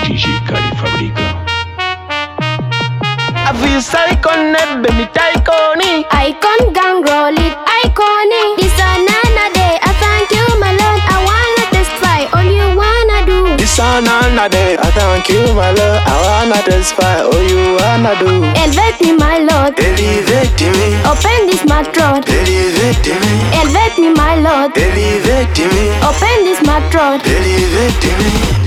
DJ Kali Fabrica. I feel psycho, baby, tycoon. Icon gang roll it, iconic. This another day, I thank you, my lord. I wanna testify, all you wanna do. This another day, I thank you, my lord. I wanna testify, all you wanna do. Elevate me, my lord. Elevate me. Open this my throat. Elevate me. Elevate me, my lord. Elevate me. Open this my throat. Elevate me.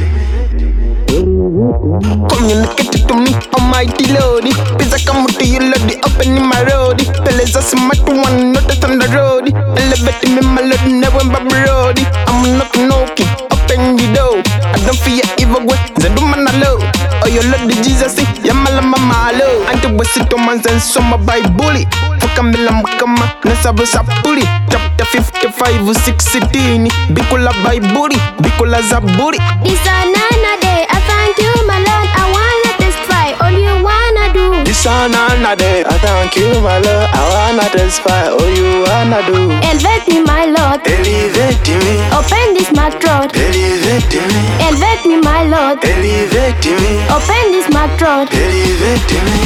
Communicate to me, almighty lordy. Pizza come to you, lordy, open in my roadie. Fellas are smart one, not on the roadie. Elevate me, my lord, never roadie. I'm knocking, open the door. I don't fear evil way, the woman alone. Oh, you love the Jesus, Yamala Mamalo. And the West Thomas and Summer by Bully. Fukamila Makama, Nasaba Sapuri. Chapter 55 or 16. Bikola by Buri, Bikola Zaburi. This another day, I thank you, my lord. I wanna testify, all you wanna do. This another day, I thank you, my lord. I wanna testify, all you wanna do. Elevate me, my lord. Elevate me. Open this my throat. Elevate me. Elevate me, my lord. Elevate me. Open this my throat. Elevate me.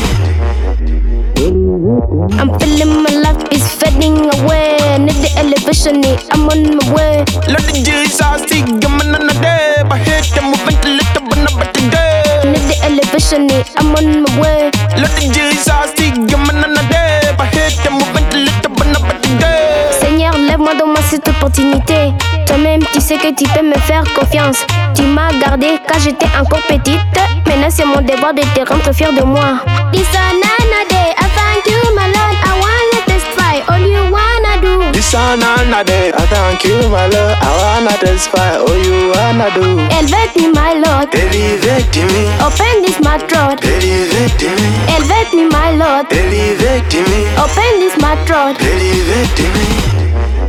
I'm feeling my life is fading away. Need the elevation, I'm on my way. Lord Jesus, I'm on a day. But hate them moving to little but not today. Need the elevation, I'm on my way. Lord Jesus, I'm on a day. But hate them moving to little but not today. Seigneur, lève-moi dans ma cette opportunité. Toi-même, tu sais que tu peux me faire confiance. Tu m'as gardé quand j'étais encore petite. Maintenant, c'est mon devoir de te rendre fier de moi. This another day, I thank you, my lord. I wanna testify, all you wanna do. This another day, I thank you, my lord. I wanna testify, all you wanna do. Elevate me, my lord. Elevate me. Open this my throat. Elevate me. Elevate me, my lord. Elevate me. Open this my throat. Elevate me.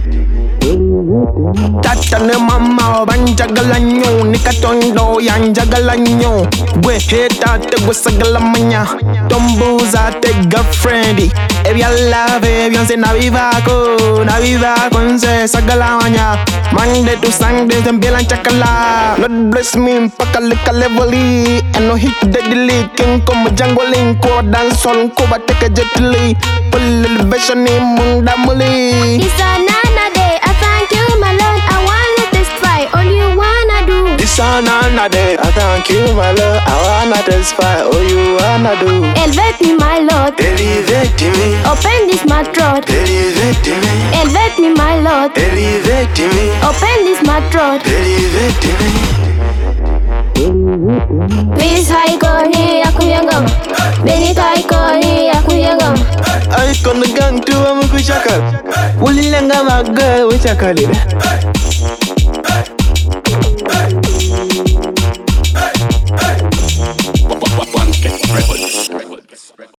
Tatane mama banjagalanyo nikatondo yanjagalanyo gwe heta te gwe sagalamanya tombuza te girlfriend ebya love byonse nabivako nze sagalamanya Monday to Sunday zembela nchakala Lord bless me mpaka lika leveli eno hit deadly king como jangolin ko dancehall ko bateke jetli full elevation ni munda muli. This another day, I thank you, my lord. I wanna testify, all you wanna do. This another day, I thank you, my lord. I wanna testify, all you wanna do. Elevate me, my lord. Elevate me. Open this my throat. Elevate me. Elevate me, my lord. Elevate me. Open this my throat. Elevate me. Please haikoni yakuyangama. Benito haikoni yakuyangama. Icon gang tu amukushakal. Ulilanga maga uchakalile.